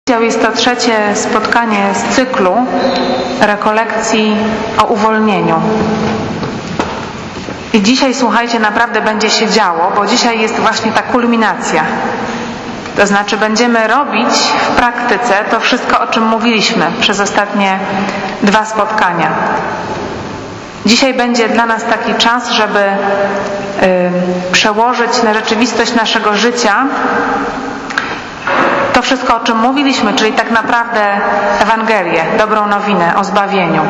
Jest to trzecie spotkanie z cyklu rekolekcji o uwolnieniu. I dzisiaj, słuchajcie, naprawdę będzie się działo, bo dzisiaj jest właśnie ta kulminacja. To znaczy będziemy robić w praktyce to wszystko, o czym mówiliśmy przez ostatnie 2 spotkania. Dzisiaj będzie dla nas taki czas, żeby przełożyć na rzeczywistość naszego życia to wszystko, o czym mówiliśmy, czyli tak naprawdę Ewangelię, dobrą nowinę o zbawieniu.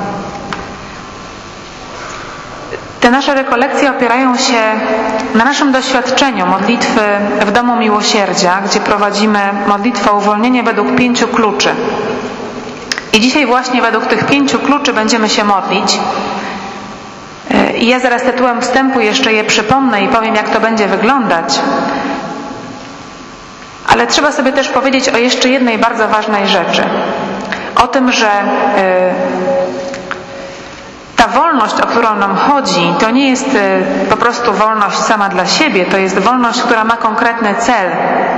Te nasze rekolekcje opierają się na naszym doświadczeniu modlitwy w Domu Miłosierdzia, gdzie prowadzimy modlitwę o uwolnienie według 5 kluczy. I dzisiaj właśnie według tych 5 kluczy będziemy się modlić. I ja zaraz tytułem wstępu jeszcze je przypomnę i powiem, jak to będzie wyglądać. Ale trzeba sobie też powiedzieć o jeszcze jednej bardzo ważnej rzeczy. O tym, że ta wolność, o którą nam chodzi, to nie jest po prostu wolność sama dla siebie, to jest wolność, która ma konkretny cel.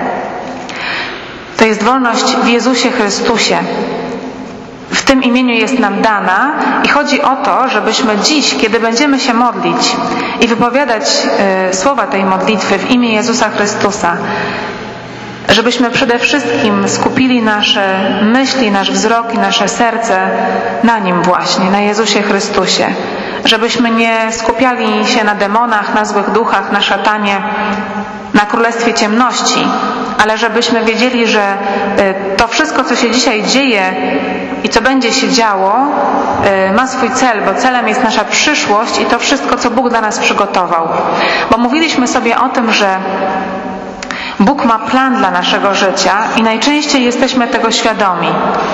To jest wolność w Jezusie Chrystusie. W tym imieniu jest nam dana i chodzi o to, żebyśmy dziś, kiedy będziemy się modlić i wypowiadać słowa tej modlitwy w imię Jezusa Chrystusa, żebyśmy przede wszystkim skupili nasze myśli, nasz wzrok i nasze serce na Nim właśnie, na Jezusie Chrystusie. Żebyśmy nie skupiali się na demonach, na złych duchach, na szatanie, na królestwie ciemności, ale żebyśmy wiedzieli, że to wszystko, co się dzisiaj dzieje i co będzie się działo, ma swój cel, bo celem jest nasza przyszłość i to wszystko, co Bóg dla nas przygotował. Bo mówiliśmy sobie o tym, że Bóg ma plan dla naszego życia i najczęściej jesteśmy tego świadomi.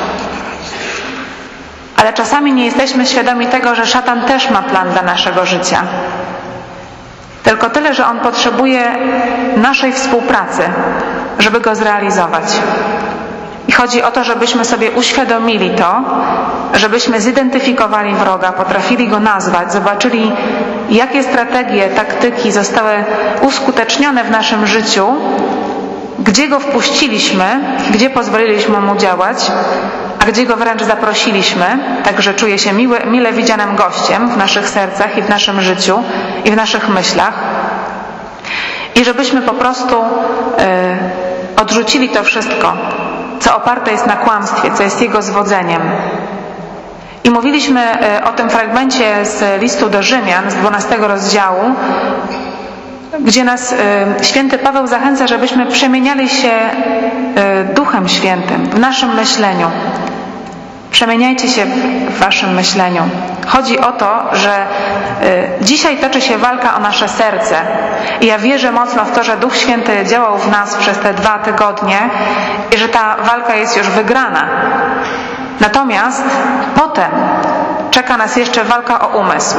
Ale czasami nie jesteśmy świadomi tego, że szatan też ma plan dla naszego życia. Tylko tyle, że on potrzebuje naszej współpracy, żeby go zrealizować. I chodzi o to, żebyśmy sobie uświadomili to, żebyśmy zidentyfikowali wroga, potrafili go nazwać, zobaczyli, jakie strategie, taktyki zostały uskutecznione w naszym życiu, gdzie go wpuściliśmy, gdzie pozwoliliśmy mu działać, a gdzie go wręcz zaprosiliśmy, tak że czuje się mile widzianym gościem w naszych sercach i w naszym życiu i w naszych myślach. I żebyśmy po prostu odrzucili to wszystko, co oparte jest na kłamstwie, co jest jego zwodzeniem. I mówiliśmy o tym fragmencie z listu do Rzymian, z 12 rozdziału, gdzie nas święty Paweł zachęca, żebyśmy przemieniali się Duchem Świętym w naszym myśleniu. Przemieniajcie się w waszym myśleniu. Chodzi o to, że dzisiaj toczy się walka o nasze serce. I ja wierzę mocno w to, że Duch Święty działał w nas przez te 2 tygodnie i że ta walka jest już wygrana. Natomiast potem czeka nas jeszcze walka o umysł.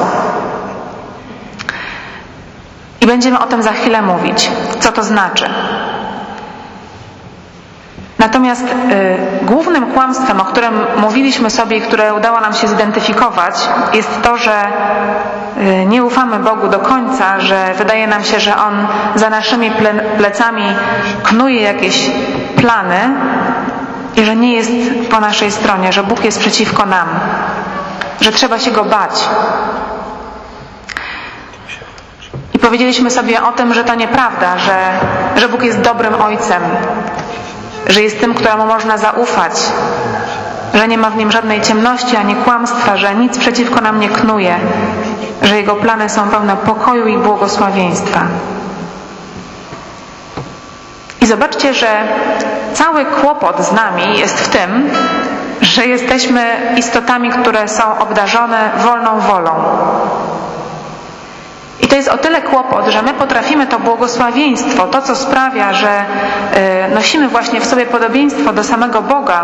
I będziemy o tym za chwilę mówić, co to znaczy. Natomiast głównym kłamstwem, o którym mówiliśmy sobie i które udało nam się zidentyfikować, jest to, że nie ufamy Bogu do końca, że wydaje nam się, że On za naszymi plecami knuje jakieś plany i że nie jest po naszej stronie, że Bóg jest przeciwko nam, że trzeba się Go bać. I powiedzieliśmy sobie o tym, że to nieprawda, że Bóg jest dobrym Ojcem, że jest tym, któremu można zaufać, że nie ma w nim żadnej ciemności ani kłamstwa, że nic przeciwko nam nie knuje, że Jego plany są pełne pokoju i błogosławieństwa. I zobaczcie, że cały kłopot z nami jest w tym, że jesteśmy istotami, które są obdarzone wolną wolą. I to jest o tyle kłopot, że my potrafimy to błogosławieństwo, to co sprawia, że nosimy właśnie w sobie podobieństwo do samego Boga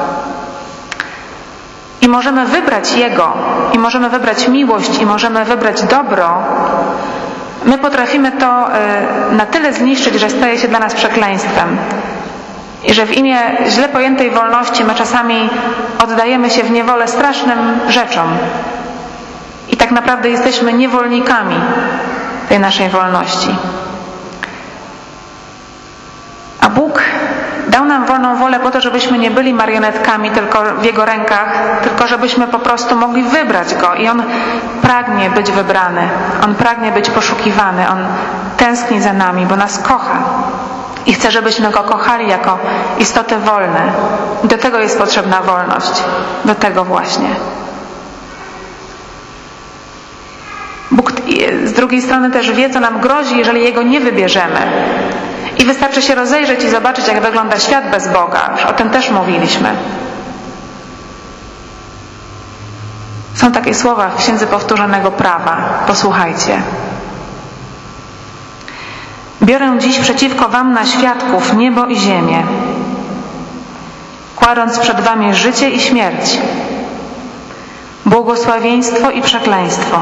i możemy wybrać Jego, i możemy wybrać miłość, i możemy wybrać dobro, my potrafimy to na tyle zniszczyć, że staje się dla nas przekleństwem. I że w imię źle pojętej wolności my czasami oddajemy się w niewolę strasznym rzeczom. I tak naprawdę jesteśmy niewolnikami tej naszej wolności. A Bóg Dał nam wolną wolę po to, żebyśmy nie byli marionetkami tylko w Jego rękach, tylko żebyśmy po prostu mogli wybrać Go. I On pragnie być wybrany. On pragnie być poszukiwany. On tęskni za nami, bo nas kocha. I chce, żebyśmy Go kochali jako istoty wolne. Do tego jest potrzebna wolność. Do tego właśnie. Bóg z drugiej strony też wie, co nam grozi, jeżeli Jego nie wybierzemy. I wystarczy się rozejrzeć i zobaczyć, jak wygląda świat bez Boga. Już o tym też mówiliśmy. Są takie słowa w Księdze Powtórzonego Prawa. Posłuchajcie. Biorę dziś przeciwko wam na świadków niebo i ziemię, kładąc przed wami życie i śmierć, błogosławieństwo i przekleństwo.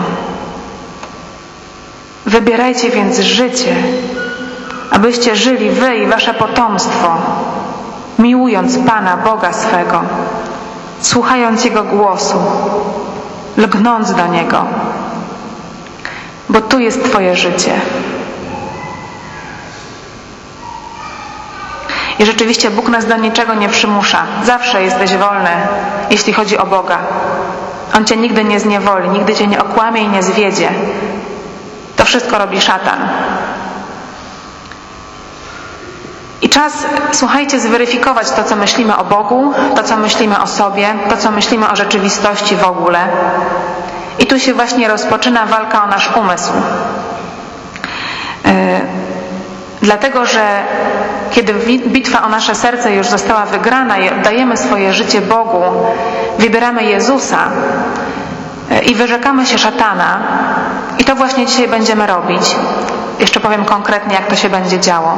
Wybierajcie więc życie, abyście żyli wy i wasze potomstwo, miłując Pana Boga swego, słuchając Jego głosu, lgnąc do Niego, bo tu jest twoje życie. I rzeczywiście Bóg nas do niczego nie przymusza. Zawsze jesteś wolny, jeśli chodzi o Boga. On cię nigdy nie zniewoli, nigdy cię nie okłamie i nie zwiedzie. To wszystko robi szatan. I czas, słuchajcie, zweryfikować to, co myślimy o Bogu, to, co myślimy o sobie, to, co myślimy o rzeczywistości w ogóle. I tu się właśnie rozpoczyna walka o nasz umysł. Dlatego, że kiedy bitwa o nasze serce już została wygrana i oddajemy swoje życie Bogu, wybieramy Jezusa i wyrzekamy się szatana, i to właśnie dzisiaj będziemy robić. Jeszcze powiem konkretnie, jak to się będzie działo.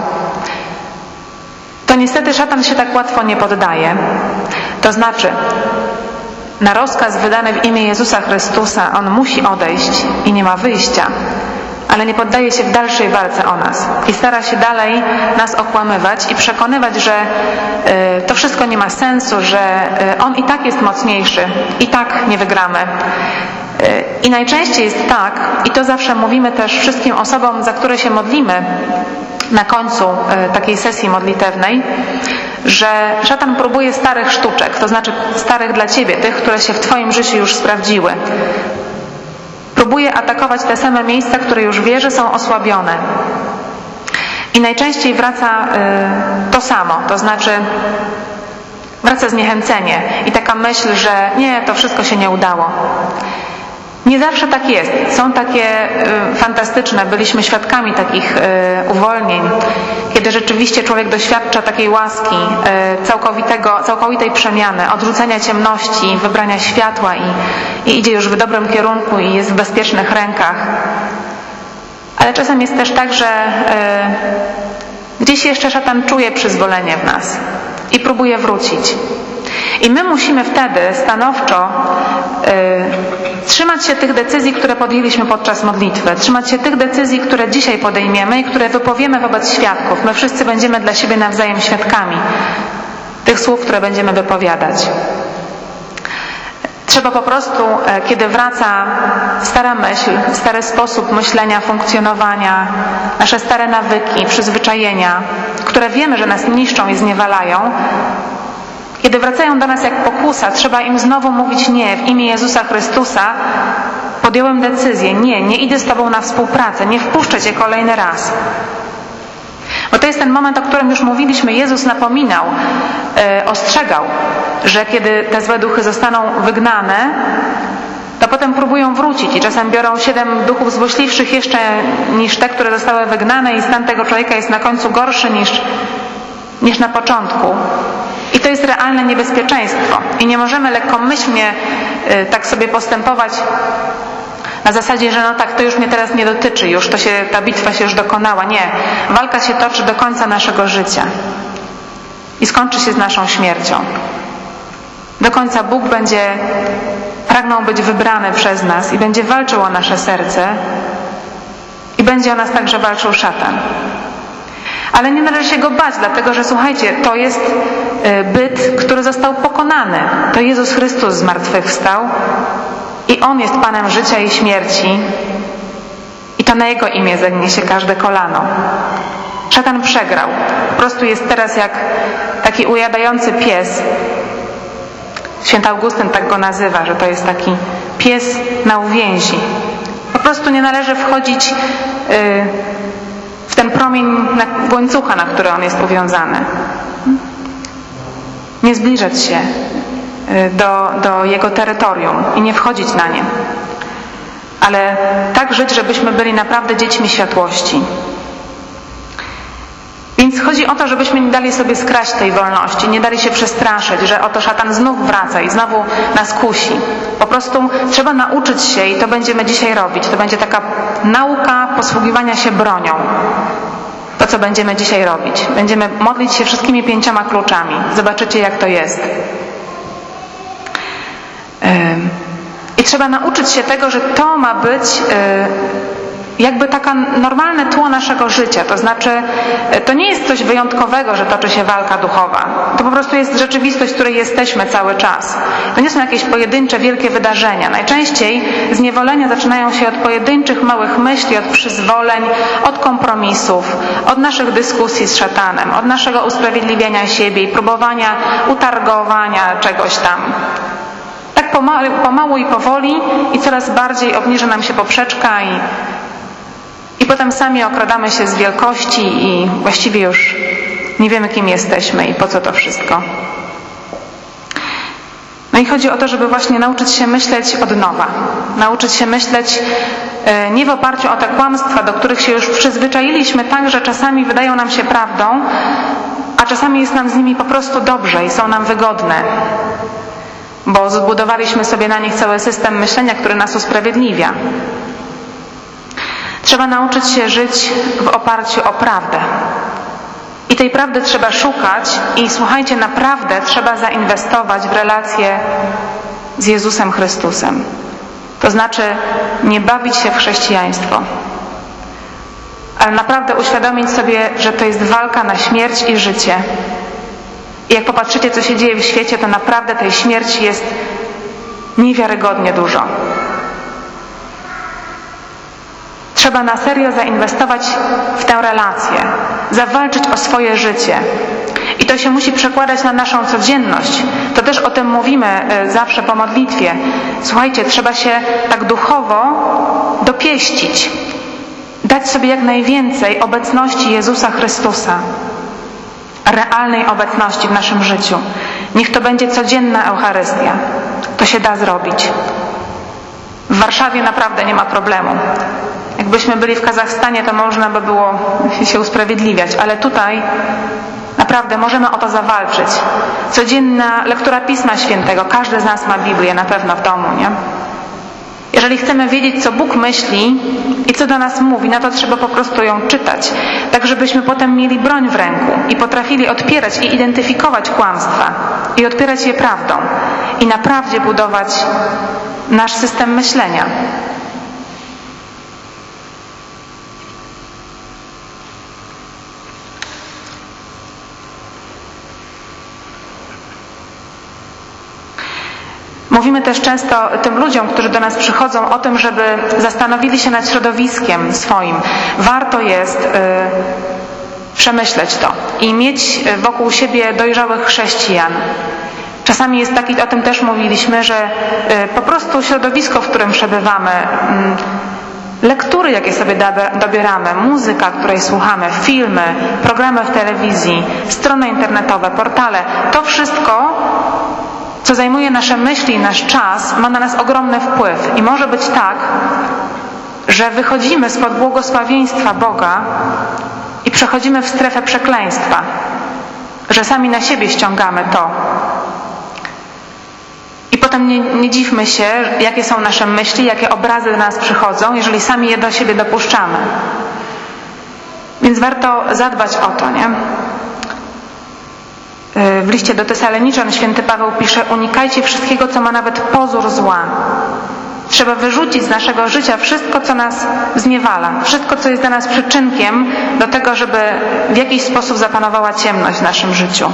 To niestety szatan się tak łatwo nie poddaje. To znaczy, na rozkaz wydany w imię Jezusa Chrystusa on musi odejść i nie ma wyjścia, ale nie poddaje się w dalszej walce o nas i stara się dalej nas okłamywać i przekonywać, że to wszystko nie ma sensu, że on i tak jest mocniejszy, i tak nie wygramy. I najczęściej jest tak, i to zawsze mówimy też wszystkim osobom, za które się modlimy na końcu takiej sesji modlitewnej, że szatan próbuje starych sztuczek, to znaczy starych dla ciebie, tych, które się w twoim życiu już sprawdziły. Próbuje atakować te same miejsca, które już wie, że są osłabione. I najczęściej wraca to samo, to znaczy wraca zniechęcenie i taka myśl, że nie, to wszystko się nie udało. Nie zawsze tak jest. Są takie fantastyczne, byliśmy świadkami takich uwolnień, kiedy rzeczywiście człowiek doświadcza takiej łaski, całkowitej przemiany, odrzucenia ciemności, wybrania światła i idzie już w dobrym kierunku i jest w bezpiecznych rękach. Ale czasem jest też tak, że gdzieś jeszcze szatan czuje przyzwolenie w nas i próbuje wrócić. I my musimy wtedy stanowczo trzymać się tych decyzji, które podjęliśmy podczas modlitwy, trzymać się tych decyzji, które dzisiaj podejmiemy i które wypowiemy wobec świadków. My wszyscy będziemy dla siebie nawzajem świadkami tych słów, które będziemy wypowiadać. Trzeba po prostu, kiedy wraca stara myśl, stary sposób myślenia, funkcjonowania, nasze stare nawyki, przyzwyczajenia, które wiemy, że nas niszczą i zniewalają, kiedy wracają do nas jak pokusa, trzeba im znowu mówić nie. W imię Jezusa Chrystusa podjąłem decyzję, nie idę z Tobą na współpracę, nie wpuszczę Cię kolejny raz. Bo to jest ten moment, o którym już mówiliśmy. Jezus napominał, ostrzegał, że kiedy te złe duchy zostaną wygnane, to potem próbują wrócić i czasem biorą 7 duchów złośliwszych jeszcze niż te, które zostały wygnane i stan tego człowieka jest na końcu gorszy niż na początku. I to jest realne niebezpieczeństwo. I nie możemy lekkomyślnie tak sobie postępować na zasadzie, że no tak, to już mnie teraz nie dotyczy, ta bitwa się już dokonała. Nie. Walka się toczy do końca naszego życia. I skończy się z naszą śmiercią. Do końca Bóg będzie pragnął być wybrany przez nas i będzie walczył o nasze serce i będzie o nas także walczył szatan. Ale nie należy się go bać, dlatego że słuchajcie, to jest byt, który został pokonany. To Jezus Chrystus zmartwychwstał i On jest Panem życia i śmierci i to na Jego imię zagnie się każde kolano. Szatan przegrał. Po prostu jest teraz jak taki ujadający pies. Święty Augustyn tak go nazywa, że to jest taki pies na uwięzi. Po prostu nie należy wchodzić w ten promień łańcucha, na który on jest uwiązany. Nie zbliżać się do jego terytorium i nie wchodzić na nie. Ale tak żyć, żebyśmy byli naprawdę dziećmi światłości. Więc chodzi o to, żebyśmy nie dali sobie skraść tej wolności, nie dali się przestraszyć, że oto szatan znów wraca i znowu nas kusi. Po prostu trzeba nauczyć się i to będziemy dzisiaj robić. To będzie taka nauka posługiwania się bronią. To, co będziemy dzisiaj robić. Będziemy modlić się wszystkimi 5 kluczami. Zobaczycie, jak to jest. I trzeba nauczyć się tego, że to ma być jakby taka normalne tło naszego życia. To znaczy, to nie jest coś wyjątkowego, że toczy się walka duchowa. To po prostu jest rzeczywistość, w której jesteśmy cały czas. To nie są jakieś pojedyncze, wielkie wydarzenia. Najczęściej zniewolenia zaczynają się od pojedynczych, małych myśli, od przyzwoleń, od kompromisów, od naszych dyskusji z szatanem, od naszego usprawiedliwiania siebie i próbowania utargowania czegoś tam. Tak pomału i powoli i coraz bardziej obniża nam się poprzeczka i potem sami okradamy się z wielkości i właściwie już nie wiemy, kim jesteśmy i po co to wszystko. No i chodzi o to, żeby właśnie nauczyć się myśleć od nowa. Nauczyć się myśleć nie w oparciu o te kłamstwa, do których się już przyzwyczailiśmy tak, że czasami wydają nam się prawdą, a czasami jest nam z nimi po prostu dobrze i są nam wygodne. Bo zbudowaliśmy sobie na nich cały system myślenia, który nas usprawiedliwia. Trzeba nauczyć się żyć w oparciu o prawdę. I tej prawdy trzeba szukać i słuchajcie, naprawdę trzeba zainwestować w relacje z Jezusem Chrystusem. To znaczy nie bawić się w chrześcijaństwo, ale naprawdę uświadomić sobie, że to jest walka na śmierć i życie. I jak popatrzycie, co się dzieje w świecie, to naprawdę tej śmierci jest niewiarygodnie dużo. Trzeba na serio zainwestować w tę relację, zawalczyć o swoje życie. I to się musi przekładać na naszą codzienność. To też o tym mówimy zawsze po modlitwie. Słuchajcie, trzeba się tak duchowo dopieścić. Dać sobie jak najwięcej obecności Jezusa Chrystusa. Realnej obecności w naszym życiu. Niech to będzie codzienna Eucharystia. To się da zrobić. W Warszawie naprawdę nie ma problemu. Jakbyśmy byli w Kazachstanie, to można by było się usprawiedliwiać, ale tutaj naprawdę możemy o to zawalczyć. Codzienna lektura Pisma Świętego. Każdy z nas ma Biblię na pewno w domu, nie? Jeżeli chcemy wiedzieć, co Bóg myśli i co do nas mówi, no to trzeba po prostu ją czytać, tak żebyśmy potem mieli broń w ręku i potrafili odpierać i identyfikować kłamstwa i odpierać je prawdą i na prawdzie budować nasz system myślenia. Mówimy też często tym ludziom, którzy do nas przychodzą, o tym, żeby zastanowili się nad środowiskiem swoim. Warto jest przemyśleć to i mieć wokół siebie dojrzałych chrześcijan. Czasami jest taki, o tym też mówiliśmy, że po prostu środowisko, w którym przebywamy, lektury, jakie sobie dobieramy, muzyka, której słuchamy, filmy, programy w telewizji, strony internetowe, portale, to wszystko, co zajmuje nasze myśli i nasz czas, ma na nas ogromny wpływ. I może być tak, że wychodzimy spod błogosławieństwa Boga i przechodzimy w strefę przekleństwa, że sami na siebie ściągamy to. I potem nie dziwmy się, jakie są nasze myśli, jakie obrazy do nas przychodzą, jeżeli sami je do siebie dopuszczamy. Więc warto zadbać o to, nie? W liście do Tesaloniczan święty Paweł pisze: unikajcie wszystkiego, co ma nawet pozór zła. Trzeba wyrzucić z naszego życia wszystko, co nas zniewala, wszystko, co jest dla nas przyczynkiem do tego, żeby w jakiś sposób zapanowała ciemność w naszym życiu.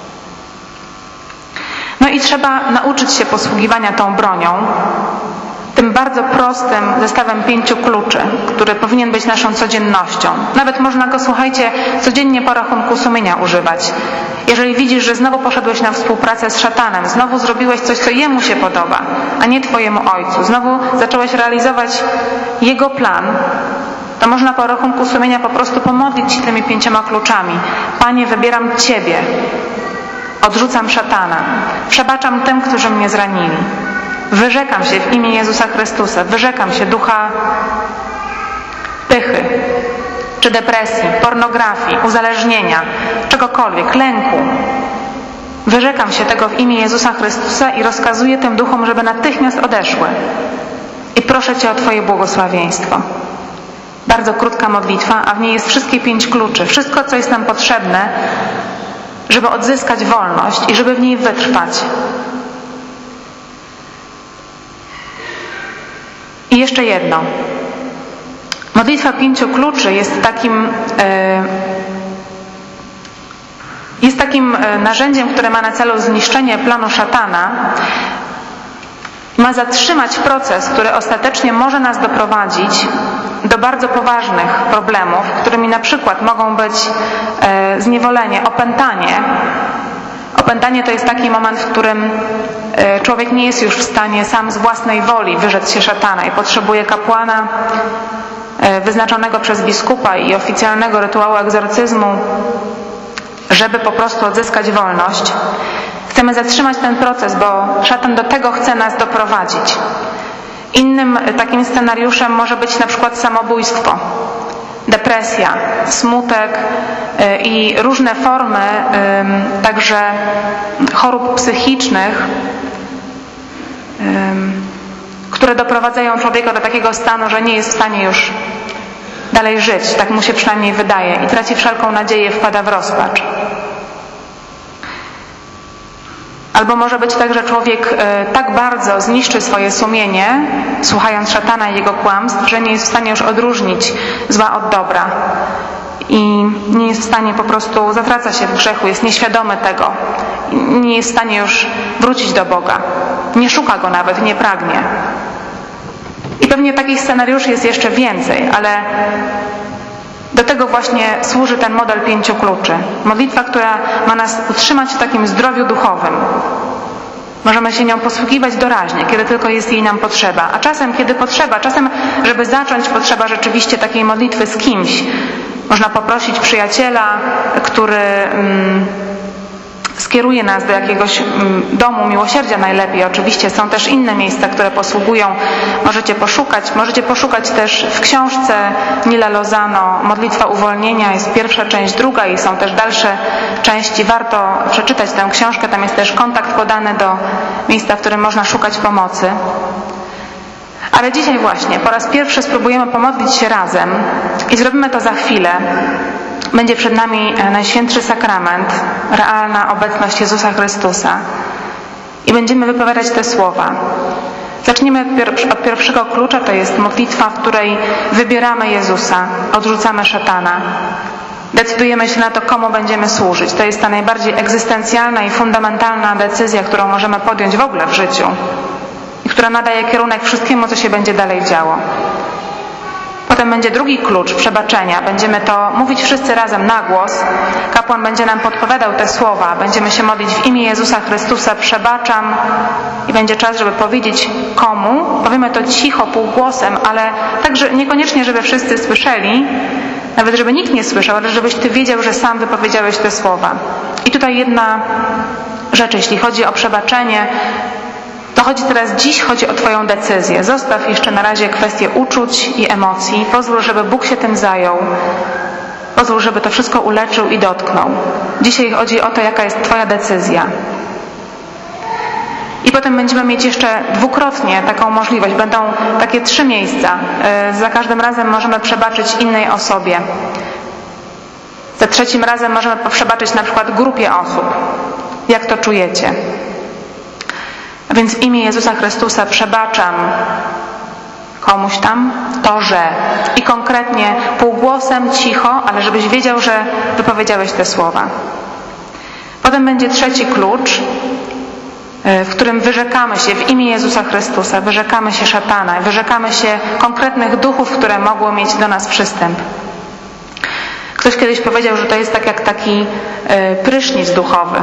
No i trzeba nauczyć się posługiwania tą bronią, tym bardzo prostym zestawem 5 kluczy, który powinien być naszą codziennością. Nawet można go, słuchajcie, codziennie po rachunku sumienia używać. Jeżeli widzisz, że znowu poszedłeś na współpracę z szatanem, znowu zrobiłeś coś, co jemu się podoba, a nie twojemu ojcu, znowu zacząłeś realizować jego plan, to można po rachunku sumienia po prostu pomodlić się tymi 5 kluczami. Panie, wybieram Ciebie. Odrzucam szatana. Przebaczam tym, którzy mnie zranili. Wyrzekam się w imię Jezusa Chrystusa. Wyrzekam się ducha pychy, czy depresji, pornografii, uzależnienia, czegokolwiek, lęku. Wyrzekam się tego w imię Jezusa Chrystusa i rozkazuję tym duchom, żeby natychmiast odeszły. I proszę Cię o Twoje błogosławieństwo. Bardzo krótka modlitwa, a w niej jest wszystkie 5 kluczy. Wszystko, co jest nam potrzebne, żeby odzyskać wolność i żeby w niej wytrwać. I jeszcze jedno. Modlitwa 5 kluczy jest takim narzędziem, które ma na celu zniszczenie planu szatana. Ma zatrzymać proces, który ostatecznie może nas doprowadzić do bardzo poważnych problemów, którymi na przykład mogą być zniewolenie, opętanie. Opętanie to jest taki moment, w którym człowiek nie jest już w stanie sam z własnej woli wyrzec się szatana i potrzebuje kapłana wyznaczonego przez biskupa i oficjalnego rytuału egzorcyzmu, żeby po prostu odzyskać wolność. Chcemy zatrzymać ten proces, bo szatan do tego chce nas doprowadzić. Innym takim scenariuszem może być na przykład samobójstwo, depresja, smutek i różne formy także chorób psychicznych, które doprowadzają człowieka do takiego stanu, że nie jest w stanie już dalej żyć, tak mu się przynajmniej wydaje, i traci wszelką nadzieję, wpada w rozpacz. Albo może być tak, że człowiek tak bardzo zniszczy swoje sumienie, słuchając szatana i jego kłamstw, że nie jest w stanie już odróżnić zła od dobra. I nie jest w stanie, po prostu zatraca się w grzechu, jest nieświadomy tego. Nie jest w stanie już wrócić do Boga. Nie szuka Go nawet, nie pragnie. I pewnie takich scenariuszy jest jeszcze więcej, ale do tego właśnie służy ten model 5 kluczy. Modlitwa, która ma nas utrzymać w takim zdrowiu duchowym. Możemy się nią posługiwać doraźnie, kiedy tylko jest jej nam potrzeba. A czasem, kiedy potrzeba, czasem, żeby zacząć, potrzeba rzeczywiście takiej modlitwy z kimś. Można poprosić przyjaciela, który skieruje nas do jakiegoś domu miłosierdzia najlepiej. Oczywiście są też inne miejsca, które posługują. Możecie poszukać też w książce Nila Lozano Modlitwa uwolnienia. Jest pierwsza część, druga i są też dalsze części. Warto przeczytać tę książkę. Tam jest też kontakt podany do miejsca, w którym można szukać pomocy. Ale dzisiaj właśnie po raz pierwszy spróbujemy pomodlić się razem i zrobimy to za chwilę. Będzie przed nami Najświętszy Sakrament, realna obecność Jezusa Chrystusa i będziemy wypowiadać te słowa. Zaczniemy od pierwszego klucza, to jest modlitwa, w której wybieramy Jezusa, odrzucamy szatana. Decydujemy się na to, komu będziemy służyć. To jest ta najbardziej egzystencjalna i fundamentalna decyzja, którą możemy podjąć w ogóle w życiu i która nadaje kierunek wszystkiemu, co się będzie dalej działo. Potem będzie drugi klucz, przebaczenia. Będziemy to mówić wszyscy razem na głos. Kapłan będzie nam podpowiadał te słowa. Będziemy się modlić w imię Jezusa Chrystusa, przebaczam. I będzie czas, żeby powiedzieć komu. Powiemy to cicho, półgłosem, ale także niekoniecznie, żeby wszyscy słyszeli, nawet żeby nikt nie słyszał, ale żebyś Ty wiedział, że sam wypowiedziałeś te słowa. I tutaj jedna rzecz, jeśli chodzi o przebaczenie, to chodzi o Twoją decyzję. Zostaw jeszcze na razie kwestię uczuć i emocji. Pozwól, żeby Bóg się tym zajął. Pozwól, żeby to wszystko uleczył i dotknął. Dzisiaj chodzi o to, jaka jest Twoja decyzja. I potem będziemy mieć jeszcze dwukrotnie taką możliwość. Będą takie 3 miejsca. Za każdym razem możemy przebaczyć innej osobie. Za 3. razem możemy przebaczyć na przykład grupie osób. Jak to czujecie? A więc w imię Jezusa Chrystusa przebaczam komuś tam to, że i konkretnie półgłosem, cicho, ale żebyś wiedział, że wypowiedziałeś te słowa. Potem będzie 3. klucz. w którym wyrzekamy się w imię Jezusa Chrystusa, wyrzekamy się szatana, wyrzekamy się konkretnych duchów, które mogły mieć do nas przystęp. Ktoś kiedyś powiedział, że to jest tak jak taki prysznic duchowy.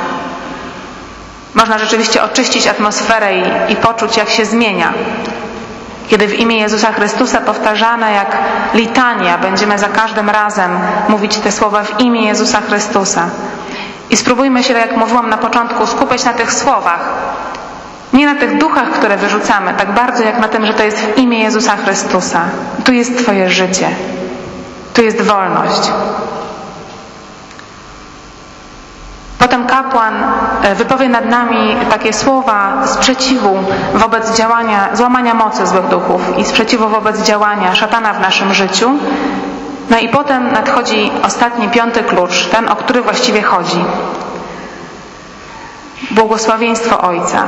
Można rzeczywiście oczyścić atmosferę i poczuć, jak się zmienia. Kiedy w imię Jezusa Chrystusa powtarzane jak litania, będziemy za każdym razem mówić te słowa w imię Jezusa Chrystusa. I spróbujmy się, tak jak mówiłam na początku, skupiać na tych słowach. Nie na tych duchach, które wyrzucamy, tak bardzo jak na tym, że to jest w imię Jezusa Chrystusa. Tu jest Twoje życie. Tu jest wolność. Potem kapłan wypowie nad nami takie słowa sprzeciwu wobec złamania mocy złych duchów i sprzeciwu wobec działania szatana w naszym życiu. No i potem nadchodzi ostatni, 5. klucz, ten, o który właściwie chodzi. Błogosławieństwo Ojca.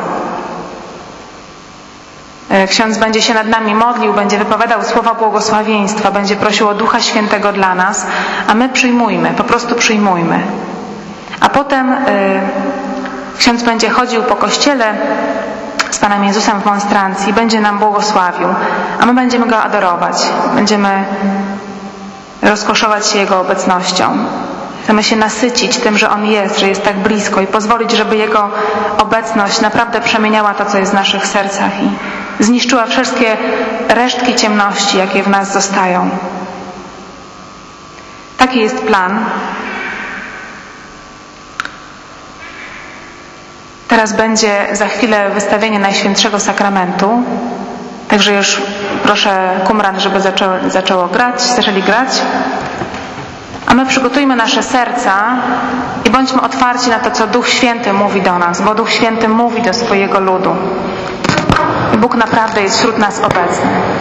Ksiądz będzie się nad nami modlił, będzie wypowiadał słowa błogosławieństwa, będzie prosił o Ducha Świętego dla nas, a my przyjmujmy, po prostu przyjmujmy. A potem ksiądz będzie chodził po kościele z Panem Jezusem w monstrancji, będzie nam błogosławił, a my będziemy Go adorować, będziemy rozkoszować się Jego obecnością. Chcemy się nasycić tym, że On jest, że jest tak blisko i pozwolić, żeby Jego obecność naprawdę przemieniała to, co jest w naszych sercach i zniszczyła wszystkie resztki ciemności, jakie w nas zostają. Taki jest plan. Teraz będzie za chwilę wystawienie Najświętszego Sakramentu. Także już proszę Kumran, żeby zaczęli grać. A my przygotujmy nasze serca i bądźmy otwarci na to, co Duch Święty mówi do nas, bo Duch Święty mówi do swojego ludu. I Bóg naprawdę jest wśród nas obecny.